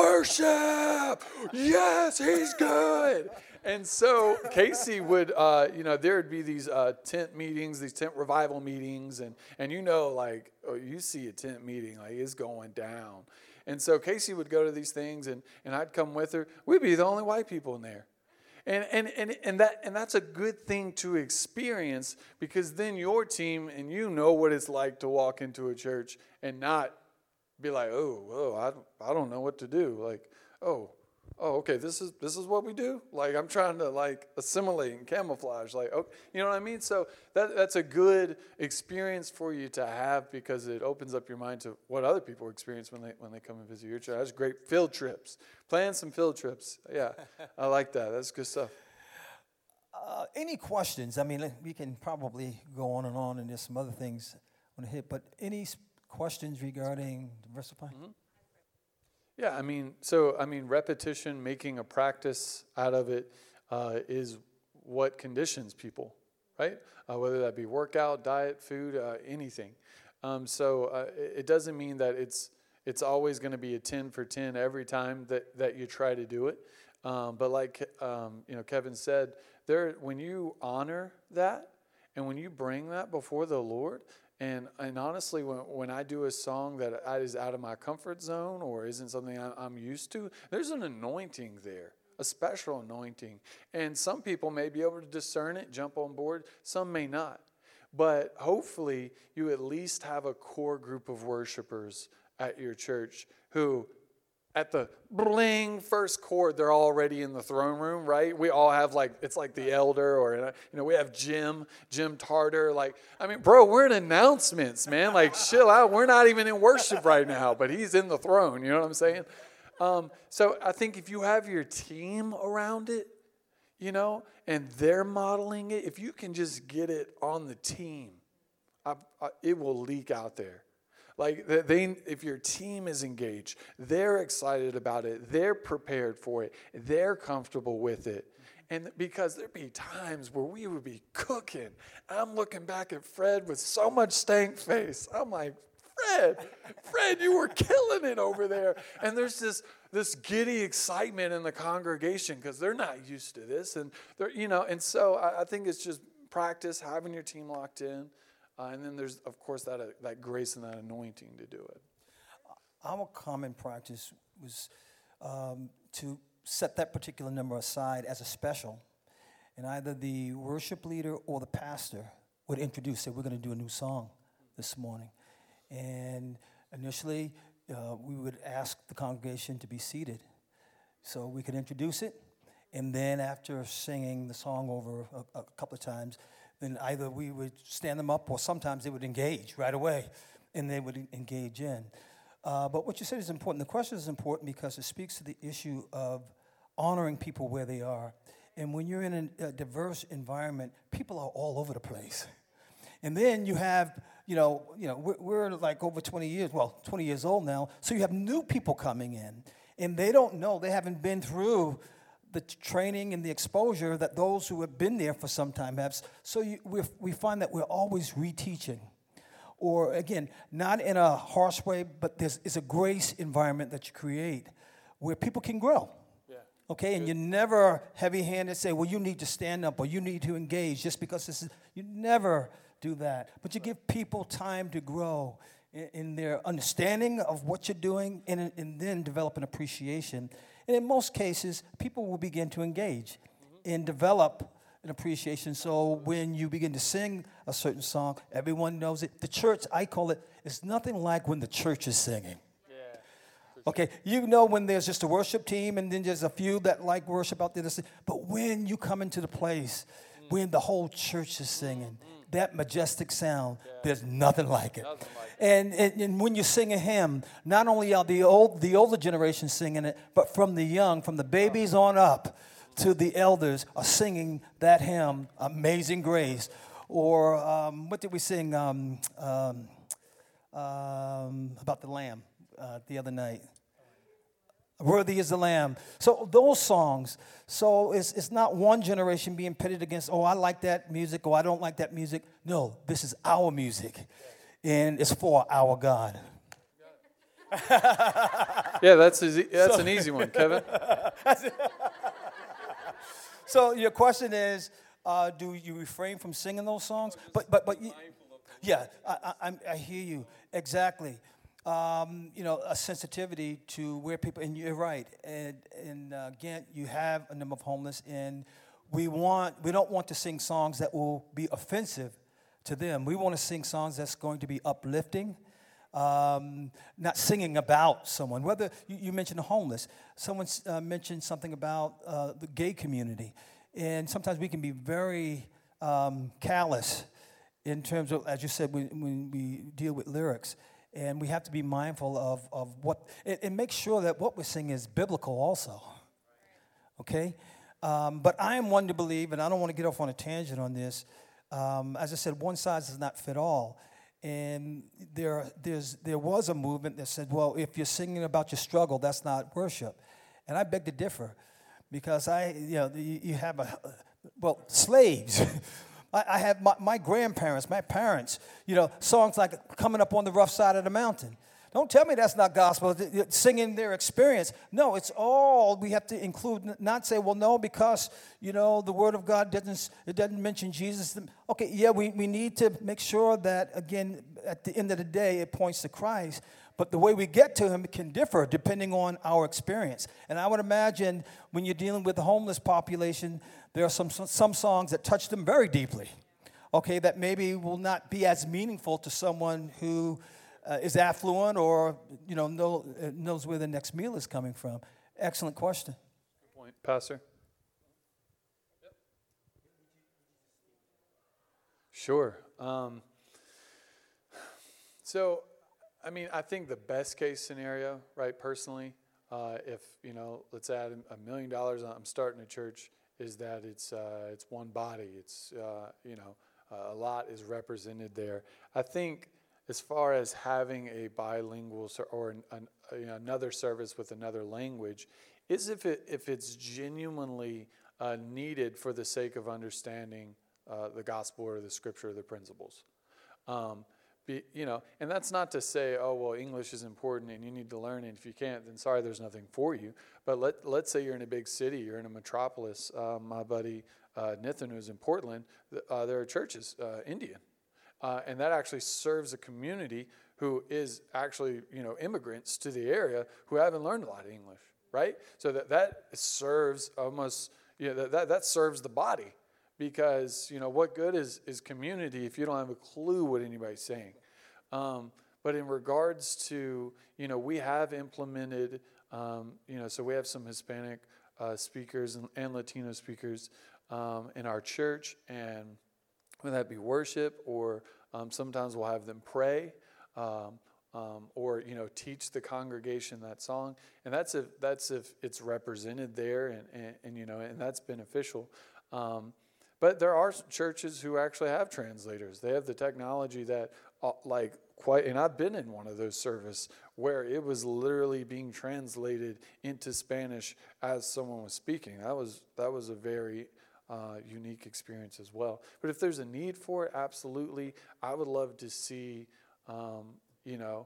worship. Yes, he's good. And so Casey would, uh, you know, there would be these uh, tent meetings, these tent revival meetings. And, and you know, like, oh, you see a tent meeting, like it's going down. And so Casey would go to these things, and, and I'd come with her. We'd be the only white people in there. And and and and that and that's a good thing to experience, because then your team and you know what it's like to walk into a church and not be like, oh, oh, I don't, I don't know what to do. Like, oh, oh, okay, this is this is what we do. Like, I'm trying to like assimilate and camouflage. Like, okay, you know what I mean? So that that's a good experience for you to have, because it opens up your mind to what other people experience when they when they come and visit your church. That's great. Field trips. Plan some field trips. Yeah, I like that. That's good stuff. Uh, any questions? I mean, we can probably go on and on, and there's some other things I want to hit, but any questions regarding diversifying? Mm-hmm. Yeah, I mean, so, I mean, repetition, making a practice out of it uh, is what conditions people, right? Uh, whether that be workout, diet, food, uh, anything. Um, so uh, it doesn't mean that it's it's always going to be a ten for ten every time that, that you try to do it. Um, but like um, you know, Kevin said, there when you honor that and when you bring that before the Lord, and and honestly, when when I do a song that is out of my comfort zone or isn't something I'm used to, there's an anointing there, a special anointing. And some people may be able to discern it, jump on board. Some may not. But hopefully, you at least have a core group of worshipers at your church who, at the bling first chord, they're already in the throne room, right? We all have like, it's like the elder, or, you know, we have Jim, Jim Tarter. Like, I mean, bro, we're in announcements, man. Like, chill out. We're not even in worship right now, but he's in the throne. You know what I'm saying? Um, so I think if you have your team around it, you know, and they're modeling it, if you can just get it on the team, I, I, it will leak out there. Like, they, if your team is engaged, they're excited about it, they're prepared for it, they're comfortable with it. And because there'd be times where we would be cooking. I'm looking back at Fred with so much stank face. I'm like, Fred, Fred, you were killing it over there. And there's this this giddy excitement in the congregation because they're not used to this. And, they're, you know, and so I, I think it's just practice, having your team locked in. Uh, and then there's, of course, that uh, that grace and that anointing to do it. Our common practice was um, to set that particular number aside as a special, and either the worship leader or the pastor would introduce, say, we're going to do a new song this morning. And initially, uh, we would ask the congregation to be seated so we could introduce it. And then after singing the song over a, a couple of times, then either we would stand them up or sometimes they would engage right away, and they would engage in. Uh, but what you said is important. The question is important because it speaks to the issue of honoring people where they are. And when you're in a, a diverse environment, people are all over the place. And then you have, you know, you know, we're, we're like over twenty years, well, twenty years old now, so you have new people coming in, and they don't know, they haven't been through the training and the exposure that those who have been there for some time have. So you, we we find that we're always reteaching. Or, again, not in a harsh way, but there's it's a grace environment that you create where people can grow. Yeah. Okay, and you never heavy-handed say, well, you need to stand up or you need to engage just because this is, you never do that. But you give people time to grow in, in their understanding of what you're doing and, and then develop an appreciation. And in most cases, people will begin to engage mm-hmm. and develop an appreciation. So when you begin to sing a certain song, everyone knows it. The church, I call it, is nothing like when the church is singing. Yeah, sure. Okay, you know when there's just a worship team and then there's a few that like worship out there to sing. But when you come into the place, mm. when the whole church is singing, mm. that majestic sound, yeah. there's nothing like it. Nothing like And, and and when you sing a hymn, not only are the old the older generation singing it, but from the young, from the babies on up to the elders are singing that hymn, Amazing Grace. Or um, what did we sing um, um, um, about the Lamb uh, the other night? Worthy is the Lamb. So those songs. So it's, it's not one generation being pitted against, oh, I like that music, or I don't like that music. No, this is our music, and it's for our God. Yeah, that's easy, that's so, an easy one, Kevin. So your question is, uh, do you refrain from singing those songs? But but but you, yeah, I, I I hear you exactly. Um, you know, a sensitivity to where people, and you're right. And and uh, again, you have a number of homeless, and we want we don't want to sing songs that will be offensive to them. We want to sing songs that's going to be uplifting. Um, not singing about someone. Whether you, you mentioned the homeless, someone uh, mentioned something about uh, the gay community, and sometimes we can be very um, callous in terms of, as you said, when, when we deal with lyrics, and we have to be mindful of of what and, and make sure that what we're singing is biblical also. Okay, um, but I am one to believe, and I don't want to get off on a tangent on this. Um, as I said, one size does not fit all. And there, there's, there was a movement that said, well, if you're singing about your struggle, that's not worship. And I beg to differ, because I, you know, you, you have a, well, slaves. I, I have my, my grandparents, my parents, you know, songs like Coming Up on the Rough Side of the Mountain. Don't tell me that's not gospel, singing their experience. No, it's all we have to include, not say, well, no, because, you know, the Word of God doesn't, it doesn't mention Jesus. Okay, yeah, we, we need to make sure that, again, at the end of the day, it points to Christ. But the way we get to him can differ depending on our experience. And I would imagine when you're dealing with the homeless population, there are some some songs that touch them very deeply, okay, that maybe will not be as meaningful to someone who Uh, is affluent or, you know, know, uh, knows where the next meal is coming from. Excellent question. Good point. Pastor? Yep. Sure. Um, so, I mean, I think the best case scenario, right, personally, uh, if, you know, let's add a million dollars, I'm starting a church, is that it's uh, it's one body. It's, uh, you know, uh, a lot is represented there. I think as far as having a bilingual or an, an, you know, another service with another language, is if it if it's genuinely uh, needed for the sake of understanding uh, the gospel or the scripture or the principles. Um, be, you know, and that's not to say, oh well, English is important and you need to learn it. If you can't, then sorry, there's nothing for you. But let let's say you're in a big city, you're in a metropolis. Uh, my buddy uh, Nathan, who's in Portland, uh, there are churches, uh, Indian. Uh, and that actually serves a community who is actually, you know, immigrants to the area who haven't learned a lot of English, right? So that, that serves almost, you know, that, that, that serves the body, because, you know, what good is, is community if you don't have a clue what anybody's saying? Um, but in regards to, you know, we have implemented, um, you know, so we have some Hispanic uh, speakers and, and Latino speakers um, in our church, and whether that be worship or um, sometimes we'll have them pray um, um, or, you know, teach the congregation that song. And that's if that's if it's represented there and, and, and you know, and that's beneficial. Um, but there are churches who actually have translators. They have the technology that uh, like quite, and I've been in one of those services where it was literally being translated into Spanish as someone was speaking. That was, that was a very Uh, unique experience as well. But if there's a need for it, absolutely. I would love to see, um, you know,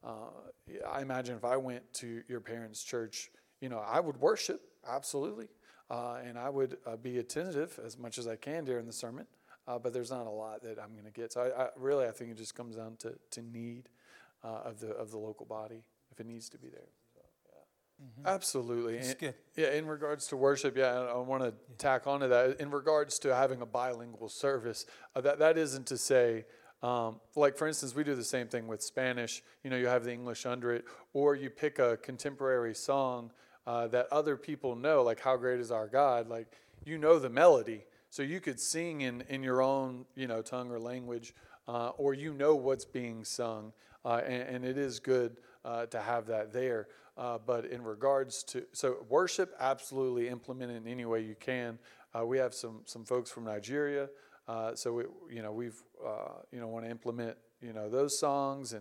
uh, I imagine if I went to your parents' church, you know, I would worship, absolutely. Uh, and I would uh, be attentive as much as I can during the sermon. Uh, but there's not a lot that I'm going to get. So I, I really, I think it just comes down to, to need uh, of the of the local body, if it needs to be there. Mm-hmm. Absolutely. That's good. Yeah, in regards to worship, yeah, I want to tack onto that. In regards to having a bilingual service, uh, that that isn't to say, um, like for instance, we do the same thing with Spanish. You know, you have the English under it, or you pick a contemporary song uh, that other people know, like "How Great Is Our God." Like, you know the melody, so you could sing in in your own, you know, tongue or language, uh, or you know what's being sung, uh, and, and it is good uh, to have that there. Uh, but in regards to, so worship, absolutely implement it in any way you can. Uh, we have some some folks from Nigeria, uh, so we, you know, we've uh, you know want to implement you know those songs, and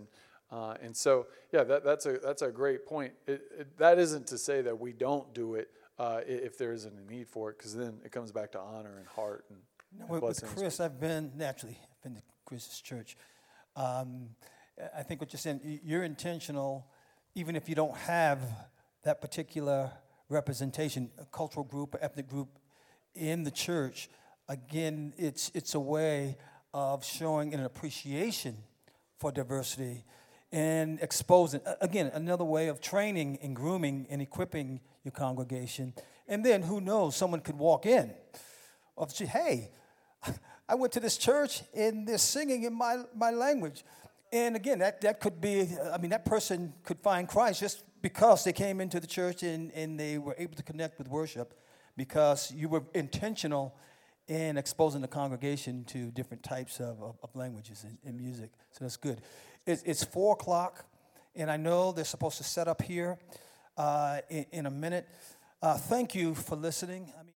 Uh, and so, yeah, that, that's a that's a great point. It, it, that isn't to say that we don't do it uh, if there isn't a need for it, because then it comes back to honor and heart and, You know, and with, with blessings. Chris, I've been, naturally, I've been to Chris's church. Um, I think what you're saying, y- you're intentional, even if you don't have that particular representation, a cultural group, or ethnic group in the church. Again, it's it's a way of showing an appreciation for diversity and exposing, a- again, another way of training and grooming and equipping your congregation. And then, who knows, someone could walk in of, say, hey, I went to this church and they're singing in my, my language. And again, that, that could be, I mean, that person could find Christ just because they came into the church and, and they were able to connect with worship because you were intentional in exposing the congregation to different types of, of, of languages and, and music. So that's good. It's, it's four o'clock, and I know they're supposed to set up here uh, in, in a minute. Uh, thank you for listening. I mean,